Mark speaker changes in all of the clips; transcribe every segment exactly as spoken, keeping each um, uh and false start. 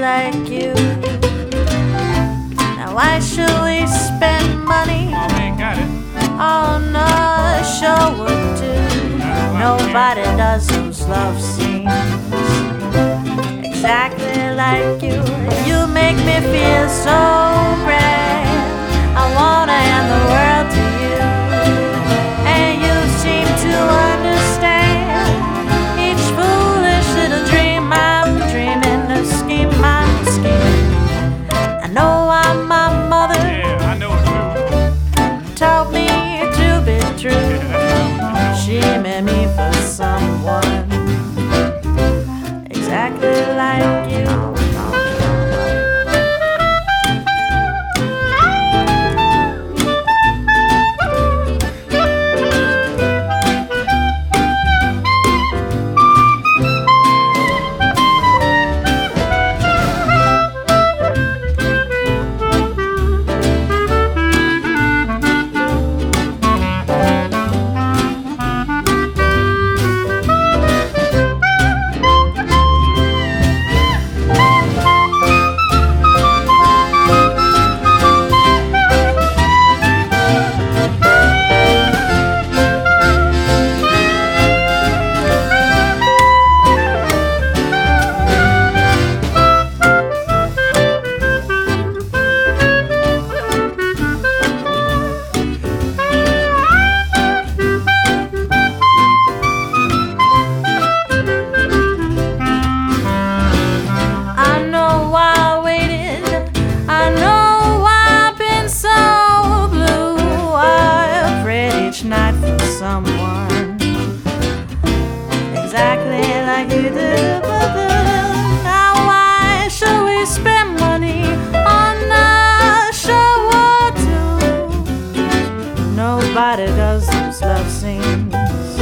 Speaker 1: like you. Now why should we spend money
Speaker 2: Oh, we ain't got it.
Speaker 1: on a show or two? Nobody does those love scenes exactly like you. You make me feel so grand. I wanna hand the world to you, and you seem to understand each foolish little dream I'm dreaming, a scheme I'm scheming. I know I'm my mother
Speaker 2: Yeah, I know it too.
Speaker 1: taught me to be true.
Speaker 2: Yeah,
Speaker 1: She made me for someone exactly like you. Night for someone exactly like you do, but then now why should we spend money on a show or two? Nobody does those love scenes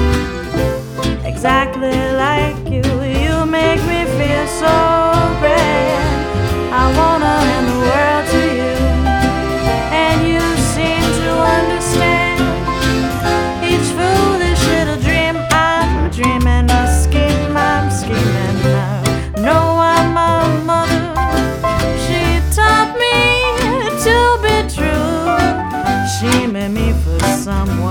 Speaker 1: exactly like you. You make me feel so grand. I wanna hand the world to you, and you seem to understand dreaming, a scheme I'm scheming now. No, I'm my mother. She taught me to be true. She made me for someone